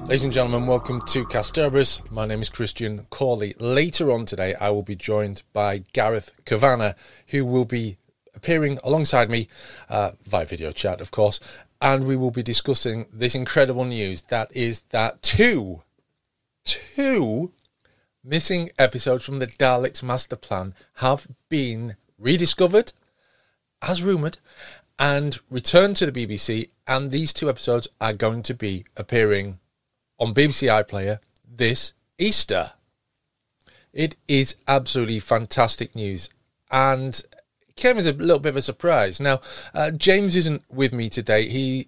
Ladies and gentlemen, welcome to Casterburis. My name is Christian Corley. Later on today, I will be joined by Gareth Kavanagh, who will be appearing alongside me via video chat, of course, and we will be discussing this incredible news that is that two missing episodes from the Daleks Master Plan have been rediscovered, as rumoured, and returned to the BBC, and these two episodes are going to be appearing on BBC iPlayer this Easter. It is absolutely fantastic news, and it came as a little bit of a surprise. Now, James isn't with me today.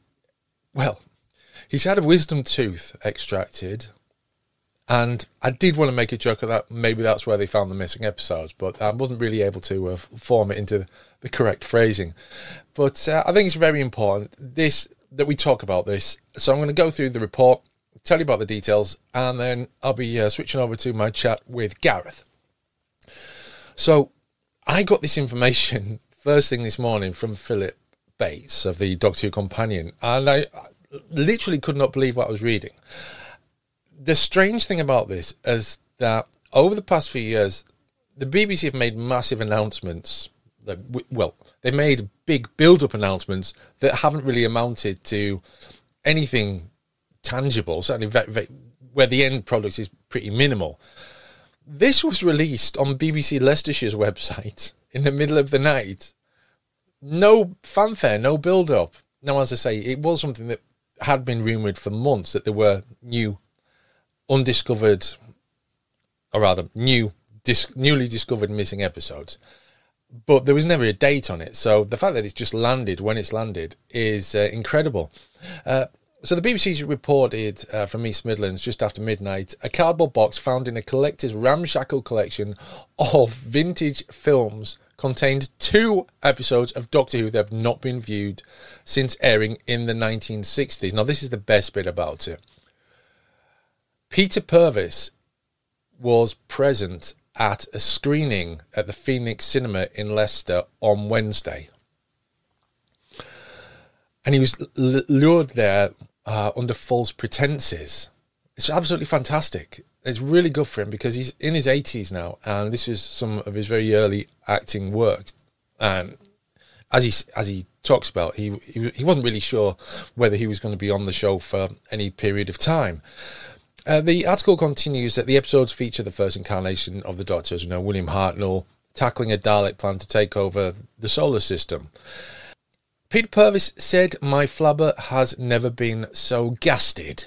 He's had a wisdom tooth extracted, and I did want to make a joke of that. Maybe that's where they found the missing episodes, but I wasn't really able to form it into the correct phrasing. But I think it's very important that we talk about this. So I'm going to go through the report, tell you about the details, and then I'll be switching over to my chat with Gareth. So I got this information first thing this morning from Philip Bates of the Doctor Who Companion, and I literally could not believe what I was reading. The strange thing about this is that over the past few years, the BBC have made massive announcements. They made big build-up announcements that haven't really amounted to anything tangible, certainly where the end product is pretty minimal. This was released on BBC Leicestershire's website in the middle of the night. No fanfare, no build-up. Now, as I say, it was something that had been rumoured for months, that there were newly discovered missing episodes. But there was never a date on it. So the fact that it's just landed when it's landed is incredible. So the BBC reported from East Midlands just after midnight, a cardboard box found in a collector's ramshackle collection of vintage films contained 2 episodes of Doctor Who that have not been viewed since airing in the 1960s. Now, this is the best bit about it. Peter Purves was present at a screening at the Phoenix Cinema in Leicester on Wednesday. And he was lured there under false pretenses. It's absolutely fantastic. It's really good for him because he's in his 80s now, and this is some of his very early acting work. And as he talks about, he wasn't really sure whether he was going to be on the show for any period of time. The article continues that the episodes feature the first incarnation of the Doctor, as we know, William Hartnell, tackling a Dalek plan to take over the solar system. Peter Purves said, "My flabber has never been so gasted."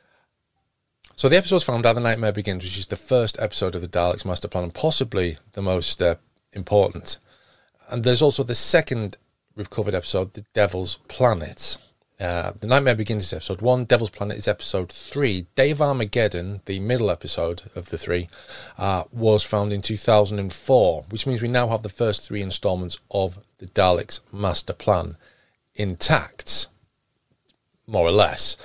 So the episode's found out The Nightmare Begins, which is the first episode of the Daleks Master Plan, and possibly the most important. And there's also the second recovered episode, The Devil's Planet. The Nightmare Begins is episode 1, Devil's Planet is episode 3. Dave Armageddon, the middle episode of the 3, was found in 2004, which means we now have the first 3 installments of the Daleks Master Plan intact, more or less.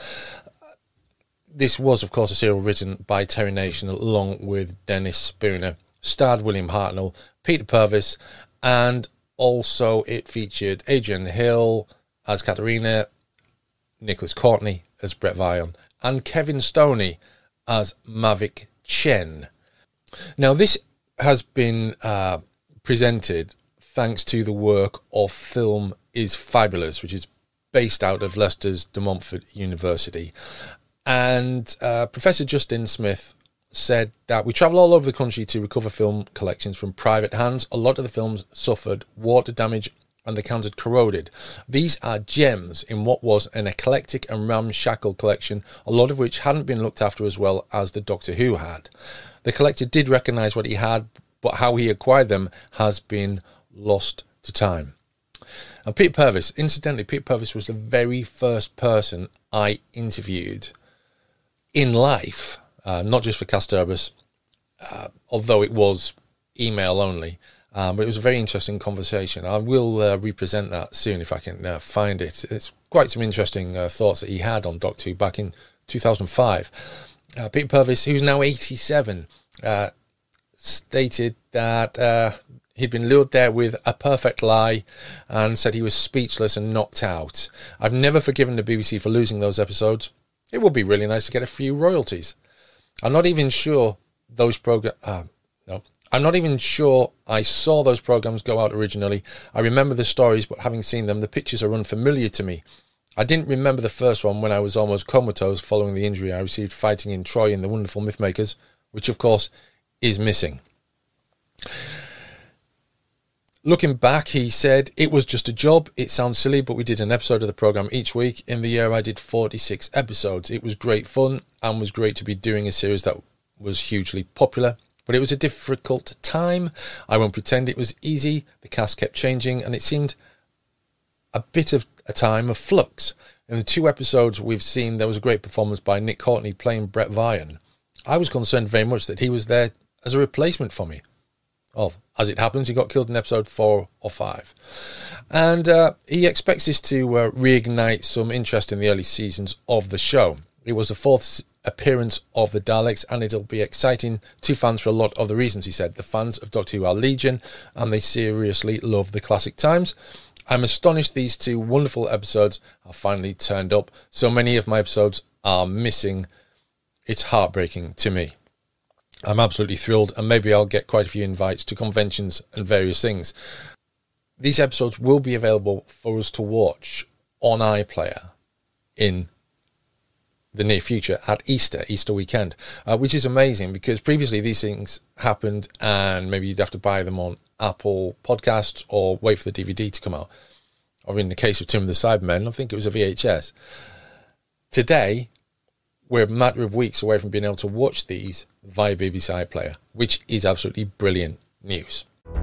This was, of course, a serial written by Terry Nation along with Dennis Spooner, starred William Hartnell, Peter Purves, and also it featured Adrian Hill as Katarina, Nicholas Courtney as Brett Vion, and Kevin Stoney as Mavic Chen. Now, this has been presented thanks to the work of Film is Fabulous, which is based out of Leicester's De Montfort University. And Professor Justin Smith said that we travel all over the country to recover film collections from private hands. A lot of the films suffered water damage and the cans had corroded. These are gems in what was an eclectic and ramshackle collection, a lot of which hadn't been looked after as well as the Doctor Who had. The collector did recognise what he had, but how he acquired them has been lost to time. And Peter Purves, incidentally, Peter Purves was the very first person I interviewed in life, not just for Casterburis, although it was email only. But it was a very interesting conversation. I will represent that soon if I can find it. It's quite some interesting thoughts that he had on Doctor Who back in 2005. Peter Purves, who's now 87, stated that he'd been lured there with a perfect lie and said he was speechless and knocked out. I've never forgiven the BBC for losing those episodes. It would be really nice to get a few royalties. I'm not even sure those I'm not even sure I saw those programs go out originally. I remember the stories, but having seen them, the pictures are unfamiliar to me. I didn't remember the first one when I was almost comatose following the injury I received fighting in Troy in The Wonderful Mythmakers, which of course is missing. Looking back, he said, it was just a job. It sounds silly, but we did an episode of the program each week. In the year, I did 46 episodes. It was great fun and was great to be doing a series that was hugely popular. But it was a difficult time. I won't pretend it was easy. The cast kept changing and it seemed a bit of a time of flux. In the 2 episodes we've seen, there was a great performance by Nick Courtney playing Brett Vian. I was concerned very much that he was there as a replacement for me. Oh, as it happens, he got killed in episode 4 or 5. And he expects this to reignite some interest in the early seasons of the show. It was the 4th appearance of the Daleks, and it'll be exciting to fans for a lot of the reasons, he said. The fans of Doctor Who are legion, and they seriously love the classic times. I'm astonished these 2 wonderful episodes have finally turned up. So many of my episodes are missing. It's heartbreaking to me. I'm absolutely thrilled, and maybe I'll get quite a few invites to conventions and various things. These episodes will be available for us to watch on iPlayer in the near future at Easter weekend, which is amazing because previously these things happened and maybe you'd have to buy them on Apple Podcasts or wait for the DVD to come out. Or in the case of Tomb of the Cybermen, I think it was a VHS. Today, we're a matter of weeks away from being able to watch these via BBC iPlayer, which is absolutely brilliant news.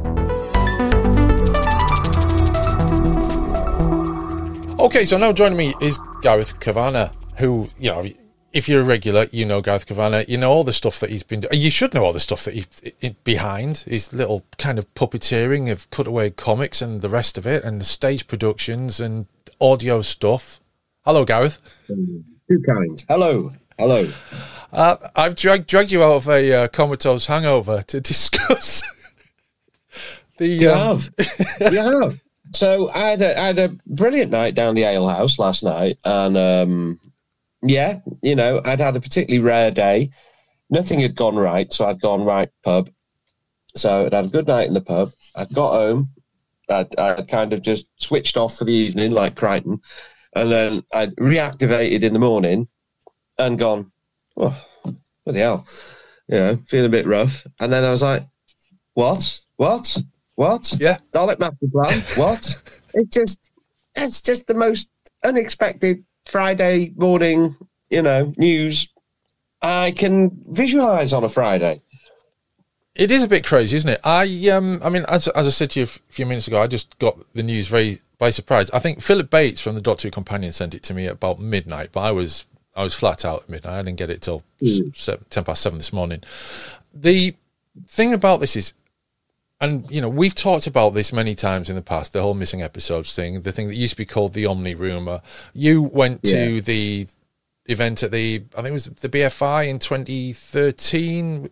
Okay, so now joining me is Gareth Kavanagh, who, you know, if you're a regular, you know Gareth Kavanagh, you know all the stuff that he's been doing. You should know all the stuff that he's behind, his little kind of puppeteering of cutaway comics and the rest of it, and the stage productions and audio stuff. Hello, Gareth. Too kind. Hello. I've dragged you out of a comatose hangover to discuss the... You have. You have. So I had a brilliant night down the ale house last night, and yeah, you know, I'd had a particularly rare day. Nothing had gone right, so I'd gone right pub. So I'd had a good night in the pub. I'd got home. I'd kind of just switched off for the evening, like Crichton, and then I'd reactivated in the morning and gone, oh, bloody hell, you know, feeling a bit rough. And then I was like, what? Yeah. Dalek Master Plan? What? It's just the most unexpected Friday morning, you know, news I can visualize on a Friday. It is a bit crazy, isn't it? I mean, as I said to you a few minutes ago, I just got the news very by surprise. I think Philip Bates from the Doctor Who Companion sent it to me at about midnight, but I was flat out at midnight. I didn't get it till 7:10 this morning. The thing about this is, and, you know, we've talked about this many times in the past, the whole missing episodes thing, the thing that used to be called the Omni Rumour. You went to the event at I think it was the BFI in 2013.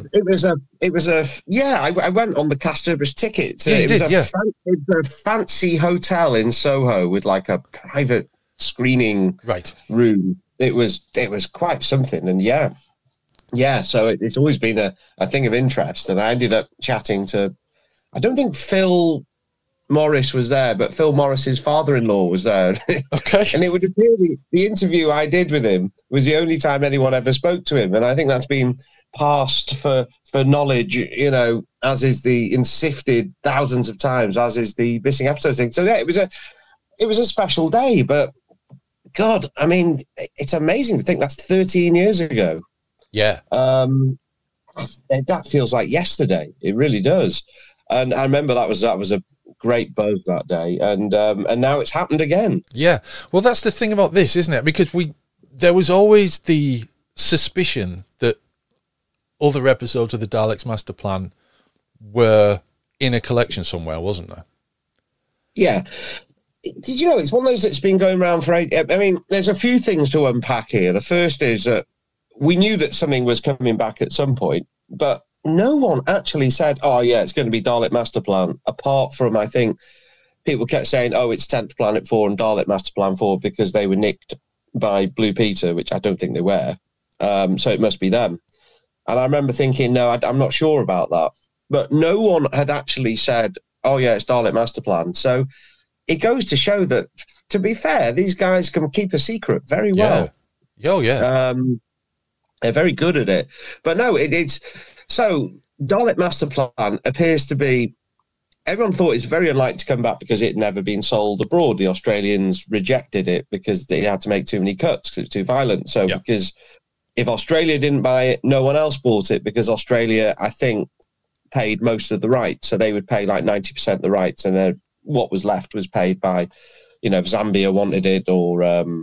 I went on the Casterbridge ticket. It was a fancy hotel in Soho with like a private screening room. It was quite something. And yeah, so it's always been a thing of interest. And I ended up chatting to, I don't think Phil Morris was there, but Phil Morris's father-in-law was there. Okay. And it would appear the interview I did with him was the only time anyone ever spoke to him. And I think that's been passed for knowledge, you know, as is and sifted thousands of times, as is the missing episode thing. So yeah, it was a special day, but God, I mean, it's amazing to think that's 13 years ago. Yeah. That feels like yesterday. It really does. And I remember that was a great buzz that day, and now it's happened again. Yeah. Well, that's the thing about this, isn't it? Because there was always the suspicion that other episodes of the Daleks Master Plan were in a collection somewhere, wasn't there? Yeah. Did you know it's one of those that's been going around for 8? I mean, there's a few things to unpack here. The first is that we knew that something was coming back at some point, but no one actually said, oh, yeah, it's going to be Dalek Master Plan, apart from, I think, people kept saying, oh, it's 10th Planet 4 and Dalek Master Plan 4 because they were nicked by Blue Peter, which I don't think they were. So it must be them. And I remember thinking, no, I'm not sure about that. But no one had actually said, oh, yeah, it's Dalek Master Plan. So it goes to show that, to be fair, these guys can keep a secret very well. Yeah. Oh, yeah. They're very good at it. But no, it's... So Dalek Master Plan appears to be... Everyone thought it's very unlikely to come back because it had never been sold abroad. The Australians rejected it because they had to make too many cuts because it was too violent. So because if Australia didn't buy it, no one else bought it because Australia, I think, paid most of the rights. So they would pay like 90% of the rights, and then what was left was paid by, if Zambia wanted it or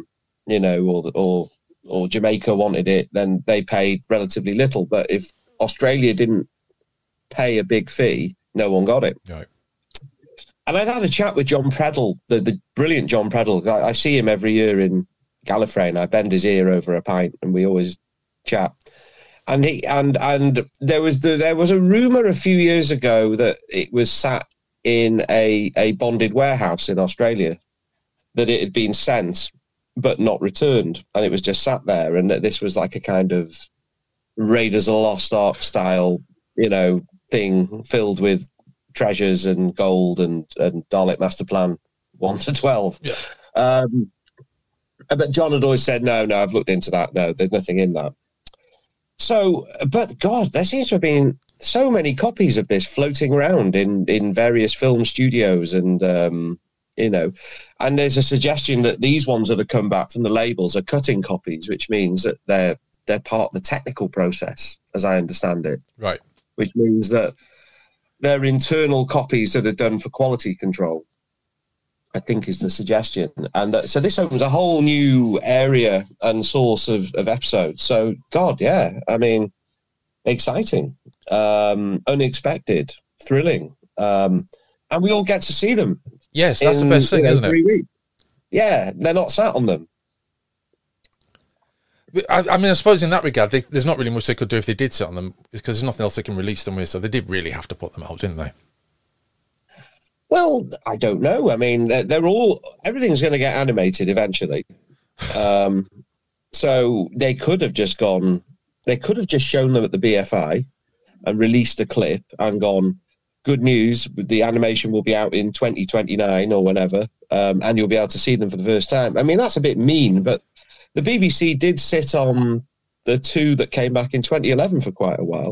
Jamaica wanted it, then they paid relatively little. But if Australia didn't pay a big fee, no one got it. Right. And I'd had a chat with John Preddle, the brilliant John Preddle. I see him every year in Gallifrey, and I bend his ear over a pint, and we always chat. And there was a rumor a few years ago that it was sat in a bonded warehouse in Australia, that it had been sent but not returned, and it was just sat there, and that this was like a kind of Raiders of the Lost Ark style, thing filled with treasures and gold and Dalek Master Plan 1 to 12. Yeah. But John had always said, no, I've looked into that. No, there's nothing in that. So, but God, there seems to have been so many copies of this floating around in various film studios, and and there's a suggestion that these ones that have come back from the labels are cutting copies, which means that they're part of the technical process, as I understand it. Right. Which means that they're internal copies that are done for quality control, I think is the suggestion. And so this opens a whole new area and source of episodes. So, God, yeah, I mean, exciting, unexpected, thrilling. And we all get to see them. Yes, that's the best thing, isn't it? 3 weeks. Yeah, they're not sat on them. I mean, I suppose in that regard, there's not really much they could do if they did sit on them, because there's nothing else they can release them with. So they did really have to put them out, didn't they? Well, I don't know. I mean, everything's going to get animated eventually. So they could have just shown them at the BFI and released a clip and gone, good news, the animation will be out in 2029 or whenever, and you'll be able to see them for the first time. I mean, that's a bit mean, but the BBC did sit on the two that came back in 2011 for quite a while.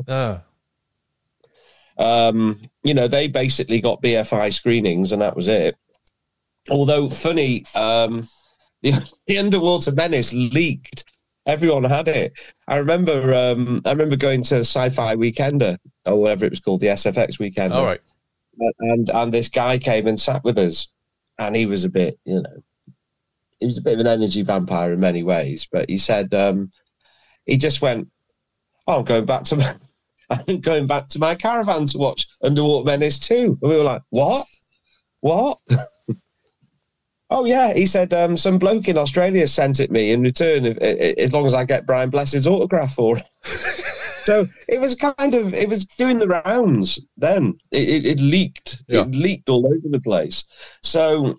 They basically got BFI screenings and that was it. Although funny, the Underwater Menace leaked. Everyone had it. I remember going to Sci-Fi Weekender or whatever it was called, the SFX Weekender. All right. And this guy came and sat with us, and he was a bit, he was a bit of an energy vampire in many ways, but he said, he just went, oh, I'm going back to my caravan to watch Underwater Menace 2. And we were like, what? Oh, yeah. He said, some bloke in Australia sent it me in return, as long as I get Brian Blessed's autograph for it. So it was doing the rounds then. It leaked. Yeah. It leaked all over the place. So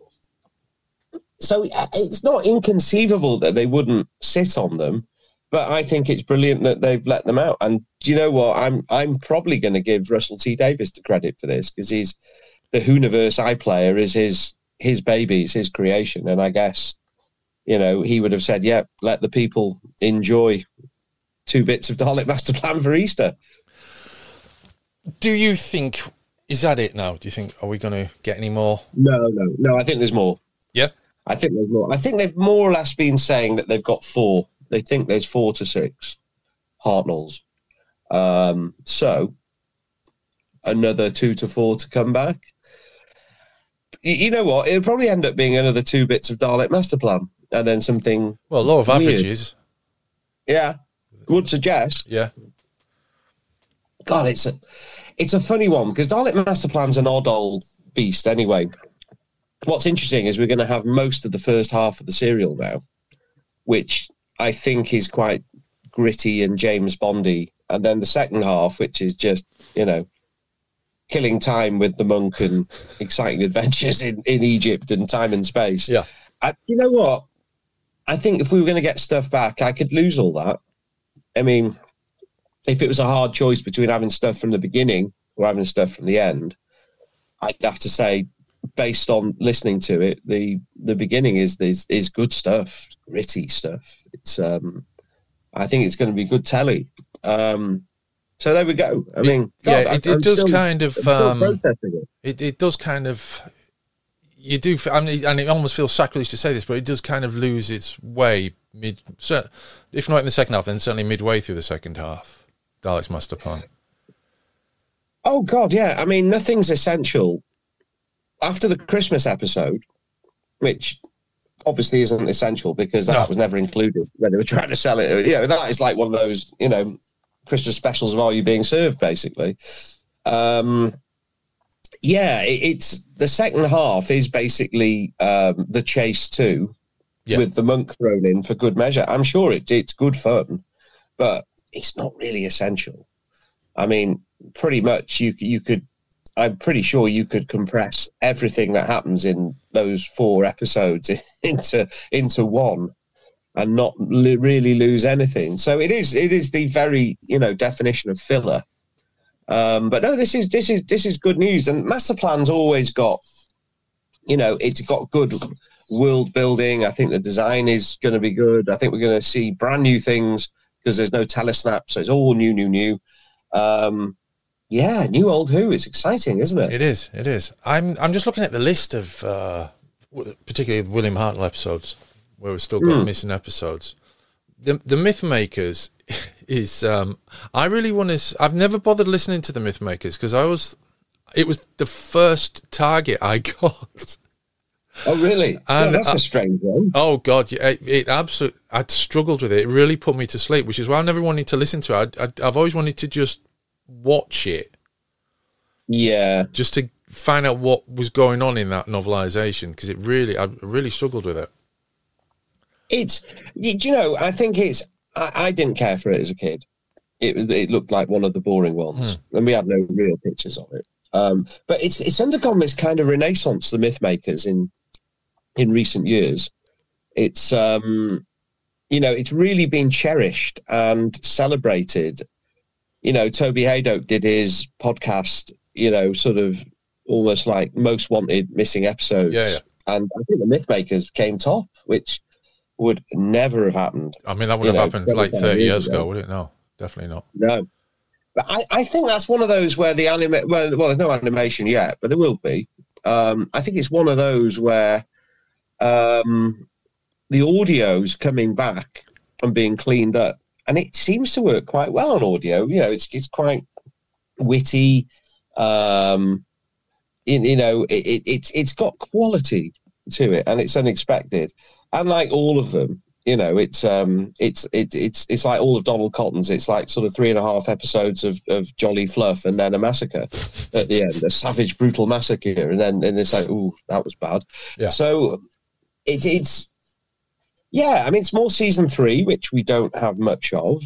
it's not inconceivable that they wouldn't sit on them, but I think it's brilliant that they've let them out. And do you know what? I'm probably going to give Russell T Davies the credit for this, because he's the Whoniverse iPlayer is his baby, it's his creation. And I guess, he would have said, yeah, let the people enjoy 2 bits of Dalek Master Plan for Easter. Do you think, is that it now? Do you think, are we going to get any more? No, I think there's more. Yeah? I think there's more. I think they've more or less been saying that they've got 4. They think there's 4 to 6 Hartnells. So another 2 to 4 to come back. You know what? It'll probably end up being another 2 bits of Dalek Master Plan, and then something. Well, law of averages. Yeah, would suggest. Yeah. God, it's a funny one, because Dalek Master Plan's an odd old beast anyway. What's interesting is we're going to have most of the first half of the serial now, which I think is quite gritty and James Bondy, and then the second half, which is just, killing time with the monk and exciting adventures in Egypt and time and space. Yeah. You know what? I think if we were going to get stuff back, I could lose all that. I mean, if it was a hard choice between having stuff from the beginning or having stuff from the end, I'd have to say, based on listening to it, the beginning is good stuff, gritty stuff. It's I think it's going to be good telly. So there we go. I mean, it does kind of it does kind of. You do, I mean, and it almost feels sacrilege to say this, but it does kind of lose its way if not in the second half, then certainly midway through the second half. Dalek's Master Plan. Oh God, yeah. I mean, nothing's essential after the Christmas episode, which obviously isn't essential because that was never included when they were trying to sell it. You know, that is like one of those, you know, Christmas specials of Are You Being Served, basically. Yeah, it's the second half is basically the chase too, with the monk thrown in for good measure. I'm sure it's good fun, but it's not really essential. I mean, pretty much you could. I'm pretty sure you could compress everything that happens in those 4 episodes into one, and not really lose anything. So it is the very, you know, definition of filler. But no, this is good news. And Master Plan's always got, you know, it's got good world building. I think the design is going to be good. I think we're going to see brand new things because there's no telesnap, so it's all new. Yeah, new old Who. It's exciting, isn't it? It is. I'm just looking at the list of particularly William Hartnell episodes where we've still got missing episodes. The Myth Makers is I really want to. I've never bothered listening to the Myth Makers because it was the first target I got. Oh really? And that's a strange one. Oh God, yeah, it absolutely. I'd struggled with it. It really put me to sleep, which is why I never wanted to listen to it. I've always wanted to just watch it. Yeah, just to find out what was going on in that novelization because I really struggled with it. It's, you know, I think I didn't care for it as a kid. It looked like one of the boring ones, and we had no real pictures of it. But it's undergone this kind of renaissance, the Myth Makers, in recent years. It's you know, it's really been cherished and celebrated. You know, Toby Haydock did his podcast, you know, sort of almost like Most Wanted Missing Episodes. Yeah. And I think the Myth Makers came top, which would never have happened. I mean, that would have happened like 30 years ago, would it? No, definitely not. No. But I think that's one of those where the well, there's no animation yet, but there will be. I think it's one of those where the audio's coming back and being cleaned up. And it seems to work quite well on audio. You know, it's quite witty. You know, it's got quality to it, and it's unexpected. And like all of them, you know, it's like all of Donald Cotton's. It's like sort of 3.5 episodes of jolly fluff, and then a massacre at the end, a savage, brutal massacre, and it's like, ooh, that was bad. Yeah. So it's. Yeah, I mean, it's more season 3, which we don't have much of.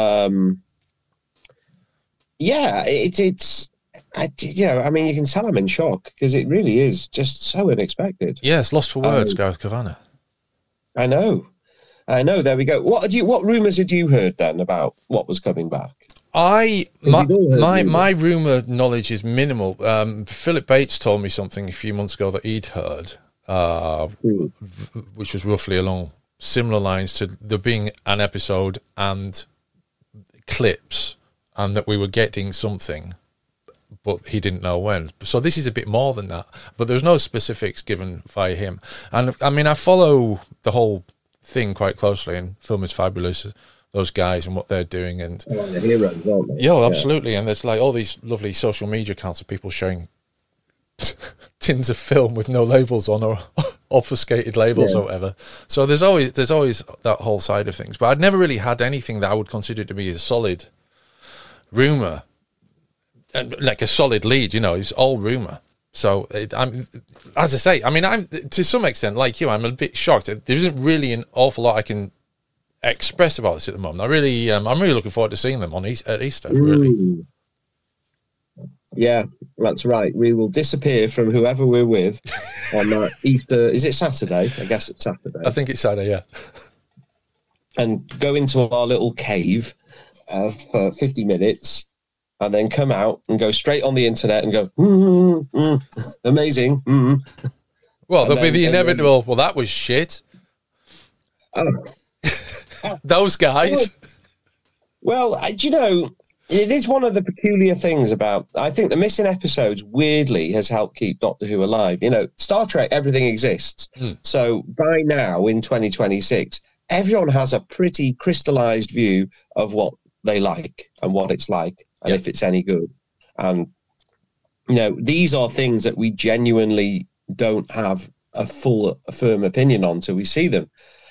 Yeah, it's you know, I mean, you can tell I'm in shock because it really is just so unexpected. Yes, lost for words, Gareth Kavanagh. I know. There we go. What rumours had you heard then about what was coming back? My rumour knowledge is minimal. Philip Bates told me something a few months ago that he'd heard, which was roughly along similar lines to there being an episode and clips, and that we were getting something, but he didn't know when. So this is a bit more than that, but there's no specifics given via him. And I mean, I follow the whole thing quite closely, and Film is Fabulous, those guys and what they're doing, and the heroes, aren't they? Yeah, absolutely. And there's like all these lovely social media accounts of people sharing tins of film with no labels on, or obfuscated labels or whatever. So there's always that whole side of things. But I'd never really had anything that I would consider to be a solid rumour, and like a solid lead. You know, it's all rumour. So I'm, as I say, I mean, I'm to some extent like you. I'm a bit shocked. There isn't really an awful lot I can express about this at the moment. I'm really looking forward to seeing them at Easter. Really. Yeah, that's right. We will disappear from whoever we're with on Easter. Is it Saturday? I guess it's Saturday. I think it's Saturday, yeah. and go into our little cave for 50 minutes and then come out and go straight on the internet and go, amazing. Well, there'll be the inevitable, well, that was shit. Oh. Those guys. Well, do you know, it is one of the peculiar things about, I think the missing episodes weirdly has helped keep Doctor Who alive. You know, Star Trek, everything exists. So by now in 2026, everyone has a pretty crystallized view of what they like and what it's like and if it's any good. And, you know, these are things that we genuinely don't have a firm opinion on till we see them.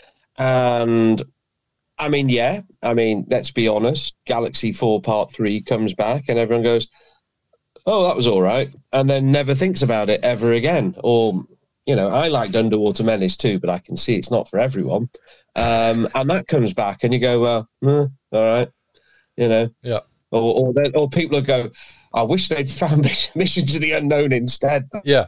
And I mean, let's be honest, Galaxy 4 Part 3 comes back and everyone goes, oh, that was all right, and then never thinks about it ever again. Or, you know, I liked Underwater Menace too, but I can see it's not for everyone. And that comes back and you go, well, all right, you know. Yeah. Or people will go, I wish they'd found Mission to the Unknown instead. Yeah.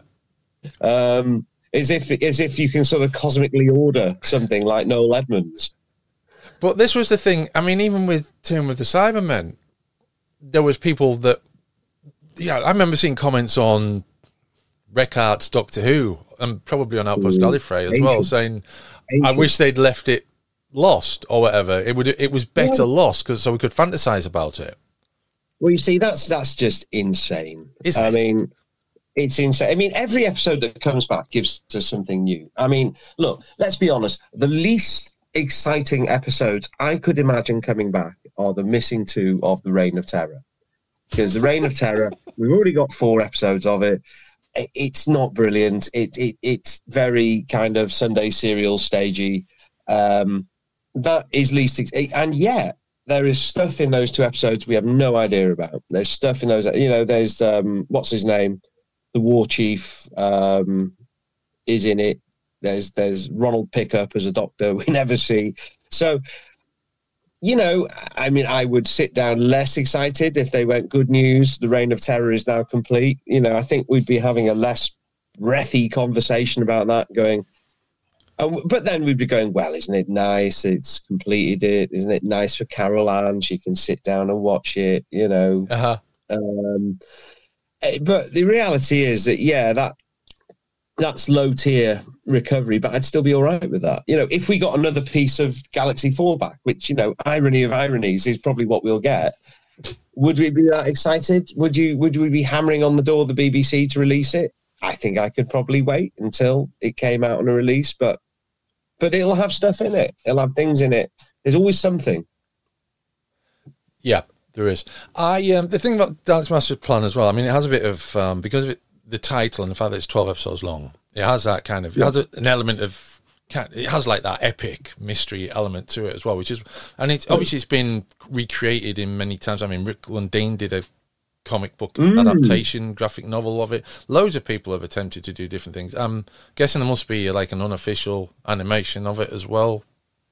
As if you can sort of cosmically order something like Noel Edmonds. But this was the thing. I mean, even with Tomb of the Cybermen, there was people that, I remember seeing comments on Reckhart's Doctor Who and probably on Outpost Gallifrey as well, saying, I wish they'd left it lost or whatever. It was better lost so we could fantasize about it. Well, you see, that's just insane. Isn't it? Mean, it's insane. I mean, every episode that comes back gives us something new. I mean, look, let's be honest. The least exciting episodes I could imagine coming back are the missing two of the Reign of Terror. Because the Reign of Terror, we've already got 4 episodes of it. It's not brilliant. It's very kind of Sunday serial stagey. That is least... And yet, there is stuff in those 2 episodes we have no idea about. There's stuff in those... You know, there's... what's his name? The War Chief is in it. There's Ronald Pickup as a doctor we never see. So, you know, I mean, I would sit down less excited if they went, good news, the Reign of Terror is now complete. You know, I think we'd be having a less breathy conversation about that going, but then we'd be going, well, isn't it nice? It's completed it. Isn't it nice for Carol Ann? She can sit down and watch it, you know. But the reality is that, that's low tier recovery, but I'd still be all right with that. You know, if we got another piece of Galaxy 4 back, which, you know, irony of ironies is probably what we'll get, would we be that excited? Would we be hammering on the door of the BBC to release it? I think I could probably wait until it came out on a release, but it'll have stuff in it. It'll have things in it. There's always something. Yeah. There is. The thing about Dalek's Master Plan as well, I mean, it has a bit of, because of it, the title and the fact that it's 12 episodes long, it has that kind of, it has an element of, it has like that epic mystery element to it as well, which is, and it's obviously it's been recreated in many times. I mean, Rick Lundin did a comic book adaptation, graphic novel of it. Loads of people have attempted to do different things. I'm guessing there must be like an unofficial animation of it as well.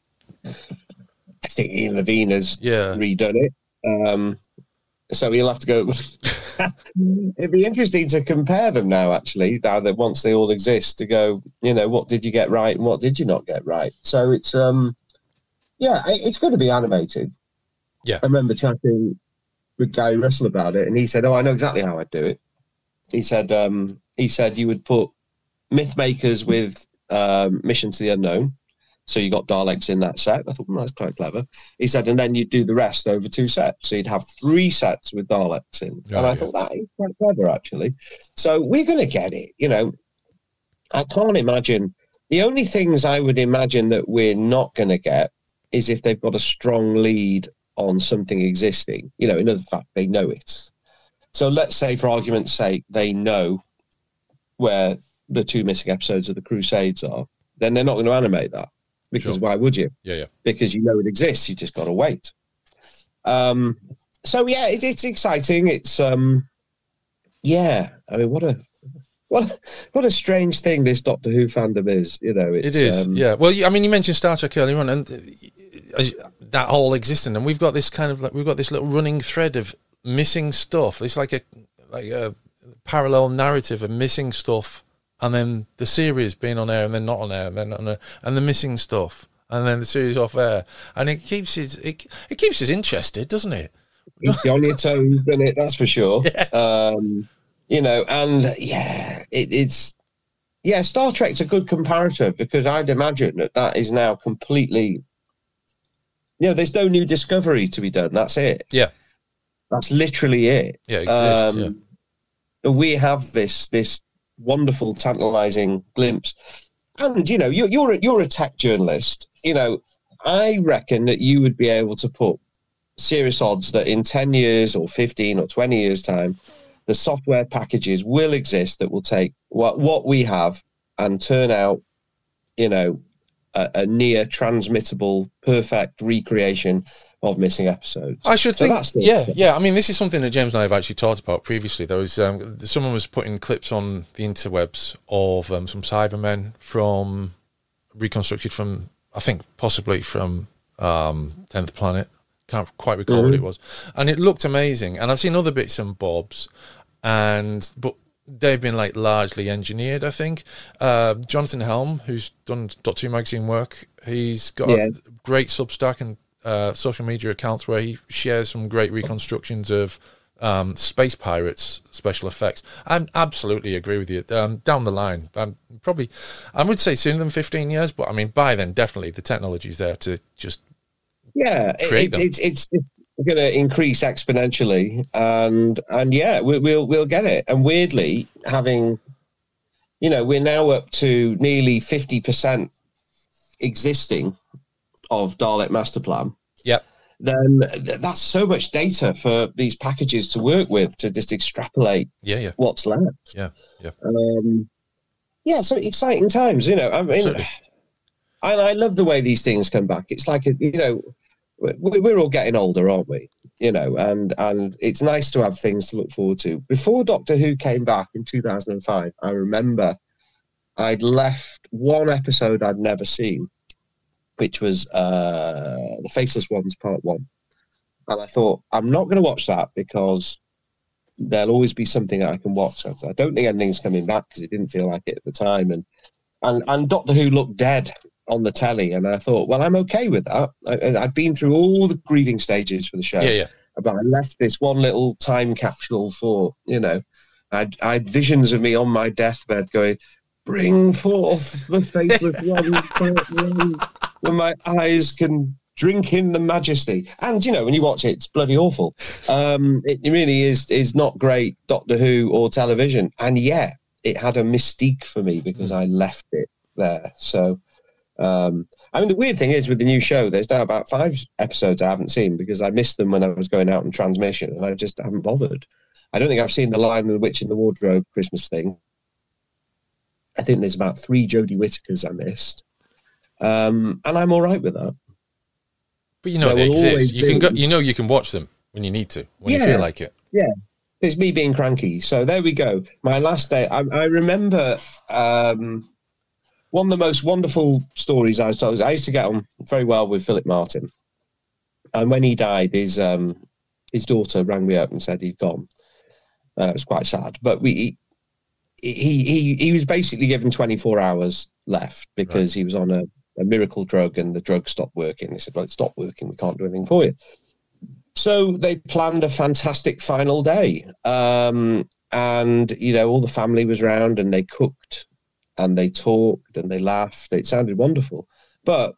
I think Ian Levine has redone it. So he'll have to go. It'd be interesting to compare them now, actually, now that once they all exist, to go, you know, what did you get right and what did you not get right? So it's, it's going to be animated. Yeah. I remember chatting with Gary Russell about it, and he said, I know exactly how I'd do it. He said you would put Mythmakers with Mission to the Unknown. So you got Daleks in that set. I thought, that's quite clever. He said, and then you'd do the rest over 2 sets. So you'd have 3 sets with Daleks in. And I thought, that is quite clever, actually. So we're going to get it. You know, I can't imagine. The only things I would imagine that we're not going to get is if they've got a strong lead on something existing. You know, in other fact, they know it. So let's say, for argument's sake, they know where the 2 missing episodes of the Crusades are. Then they're not going to animate that. Because why would you? Yeah. Because you know it exists. You just got to wait. So it's exciting. It's I mean, what a strange thing this Doctor Who fandom is. You know, it is. Well, I mean, you mentioned Star Trek earlier on, and that whole existing, and we've got this kind of we've got this little running thread of missing stuff. It's like a parallel narrative of missing stuff. And then the series being on air and then not on air and then on air, and the missing stuff. and then the series off air, and it keeps us interested, doesn't it? It's on your toes, isn't it? That's for sure. Yes. You know, and it's Star Trek's a good comparator, because I'd imagine that is now completely, you know, there's no new discovery to be done. That's it. Yeah. That's literally it. Yeah, it exists, We have this wonderful, tantalizing glimpse. And, you know, you're a tech journalist. You know, I reckon that you would be able to put serious odds that in 10 years or 15 or 20 years' time, the software packages will exist that will take what we have and turn out, you know, a near transmittable, perfect recreation of missing episodes. I should think, I mean, this is something that James and I have actually talked about previously. There was someone was putting clips on the interwebs of some Cybermen reconstructed from, I think, possibly from 10th Planet. Can't quite recall what it was, and it looked amazing. And I've seen other bits and bobs, but they've been like largely engineered, I think. Jonathan Helm, who's done Doctor Who magazine work, he's got a great Substack and social media accounts where he shares some great reconstructions of Space Pirates special effects. I absolutely agree with you. Down the line, probably, I would say sooner than 15 years, but I mean, by then, definitely the technology's there to just it's going to increase exponentially, and we'll get it. And weirdly, having, you know, we're now up to nearly 50% existing of Dalek Master Plan. Yep. Then that's so much data for these packages to work with, to just extrapolate what's left. So exciting times, you know. I mean, and I love the way these things come back. It's like, you know, we're all getting older, aren't we? You know, and it's nice to have things to look forward to. Before Doctor Who came back in 2005, I remember I'd left one episode I'd never seen, which was The Faceless Ones Part 1. And I thought, I'm not going to watch that because there'll always be something that I can watch. So I don't think anything's coming back because it didn't feel like it at the time. And Doctor Who looked dead on the telly, and I thought, well, I'm okay with that. I'd been through all the grieving stages for the show, but I left this one little time capsule for, you know, I had visions of me on my deathbed going, bring forth the Faceless One, when my eyes can drink in the majesty. And, you know, when you watch it, it's bloody awful. It really is not great Doctor Who or television, and yet it had a mystique for me because I left it there. So I mean, the weird thing is with the new show, there's now about 5 episodes I haven't seen because I missed them when I was going out on transmission, and I just haven't bothered. I don't think I've seen the Lion and the Witch in the Wardrobe Christmas thing. I think there's about 3 Jodie Whittakers I missed, and I'm all right with that. But you know they exist. You can go. You know you can watch them when you need to, when you feel like it. Yeah, it's me being cranky. So there we go. My last day. I remember. One of the most wonderful stories I was told, I used to get on very well with Philip Martin. And when he died, his daughter rang me up and said he'd gone. It was quite sad. But he was basically given 24 hours left because he was on a miracle drug and the drug stopped working. They said, well, it stopped working. We can't do anything for you. So they planned a fantastic final day. And, you know, all the family was around and they cooked. And they talked and they laughed. It sounded wonderful. But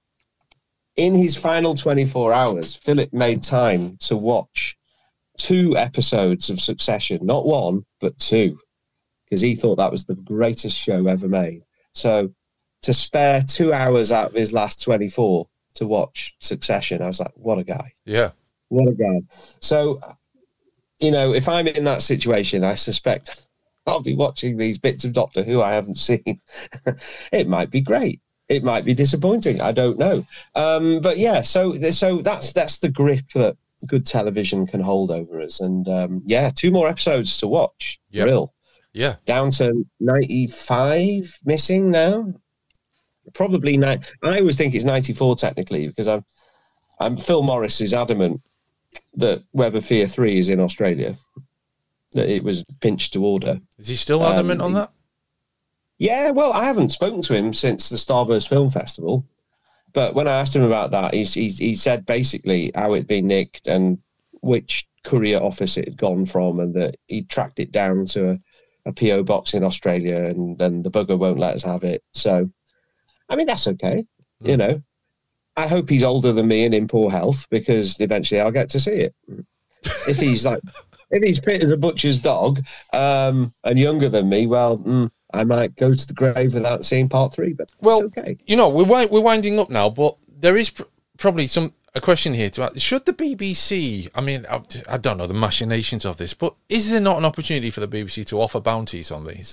in his final 24 hours, Philip made time to watch 2 episodes of Succession. Not 1, but 2. Because he thought that was the greatest show ever made. So to spare 2 hours out of his last 24 to watch Succession, I was like, what a guy. Yeah. What a guy. So, you know, if I'm in that situation, I suspect I'll be watching these bits of Doctor Who I haven't seen. It might be great. It might be disappointing. I don't know. But yeah, so that's the grip that good television can hold over us. And 2 more episodes to watch. Yep. Real. Yeah. Down to 95 missing now. Probably 9. I always think it's 94 technically because I'm Phil Morris is adamant that Web of Fear 3 is in Australia. That it was pinched to order. Is he still adamant on that? Yeah, well, I haven't spoken to him since the Starburst Film Festival. But when I asked him about that, he said basically how it'd been nicked and which courier office it had gone from, and that he tracked it down to a PO box in Australia, and then the bugger won't let us have it. So, I mean, that's okay. You know, I hope he's older than me and in poor health, because eventually I'll get to see it. If he's fit as a butcher's dog, and younger than me, well, I might go to the grave without seeing part 3, but it's okay. You know, we're winding up now, but there is probably a question here to ask. Should the BBC, I mean, I don't know the machinations of this, but is there not an opportunity for the BBC to offer bounties on these?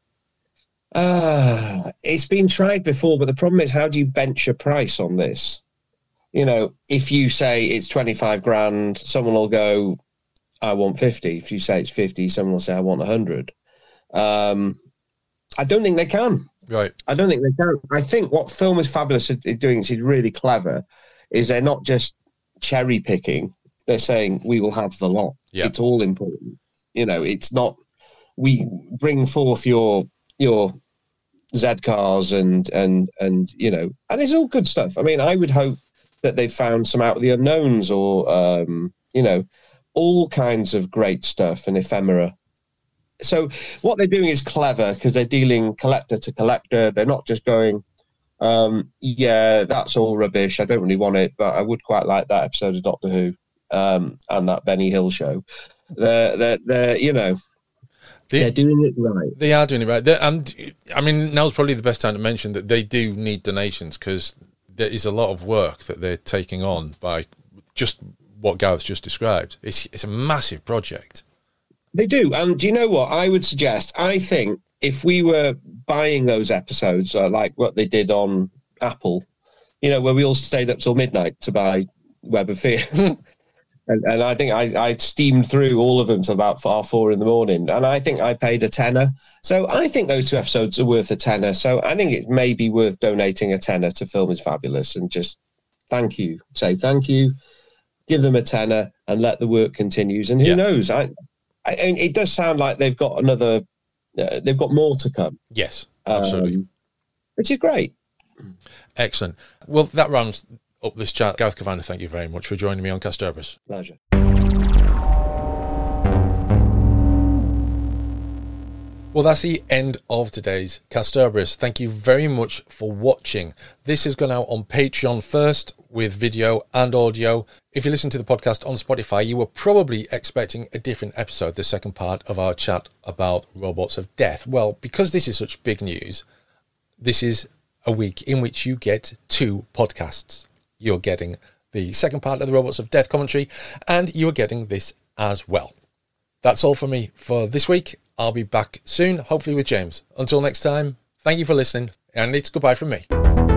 It's been tried before, but the problem is, how do you bench a price on this? You know, if you say it's 25 grand, someone will go, I want 50. If you say it's 50, someone will say, I want 100. I don't think they can. Right. I don't think they can. I think what Film is Fabulous is doing, is really clever, is they're not just cherry picking. They're saying, we will have the lot. Yeah. It's all important. You know, it's not, we bring forth your Z cars and you know, and it's all good stuff. I mean, I would hope that they found some Out of the Unknowns, or you know, all kinds of great stuff and ephemera. So what they're doing is clever, because they're dealing collector to collector. They're not just going, yeah, that's all rubbish, I don't really want it, but I would quite like that episode of Doctor Who, and that Benny Hill show. They're you know, they're doing it right. They are doing it right. And I mean, now's probably the best time to mention that they do need donations, because there is a lot of work that they're taking on by just what Gareth's just described. It's a massive project. They do. And do you know what I would suggest? I think if we were buying those episodes, like what they did on Apple, you know, where we all stayed up till midnight to buy Web of Fear. And I think I steamed through all of them till about 4 in the morning. And I think I paid a tenner. So I think those 2 episodes are worth a tenner. So I think it may be worth donating a tenner to Film is Fabulous, and just thank you. Say thank you, give them a tenner, and let the work continues. And who knows? It does sound like they've got another, they've got more to come. Yes, absolutely. Which is great. Excellent. Well, that rounds up this chat. Gareth Kavanagh, thank you very much for joining me on Kasterborous. Pleasure. Well, that's the end of today's Kasterborous. Thank you very much for watching. This has gone out on Patreon first, with video and audio. If you listen to the podcast on Spotify, you were probably expecting a different episode, the second part of our chat about Robots of Death. Well, because this is such big news, this is a week in which you get 2 podcasts. You're getting the second part of the Robots of Death commentary, and you're getting this as well. That's all for me for this week. I'll be back soon, hopefully with James. Until next time, thank you for listening, and it's goodbye from me.